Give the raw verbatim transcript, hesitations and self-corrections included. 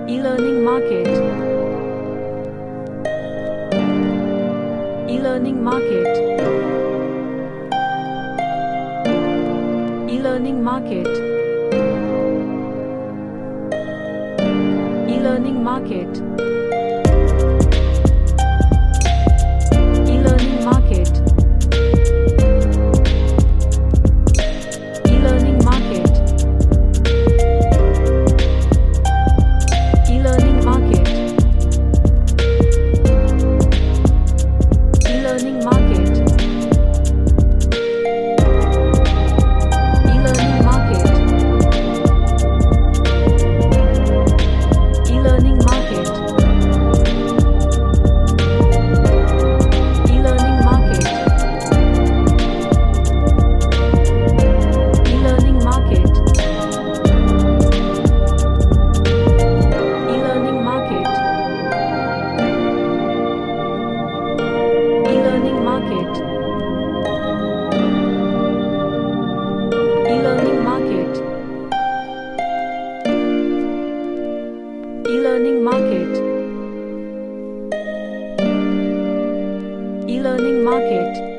E-learning market. E-learning market. E-learning market. E-learning market. E-learning market. E-learning market. E-learning market. E-learning market. E-learning market. E-learning market. E-learning market. E-learning market. E-learning market. E-learning market. E-learning market. E-learning market. E-learning market.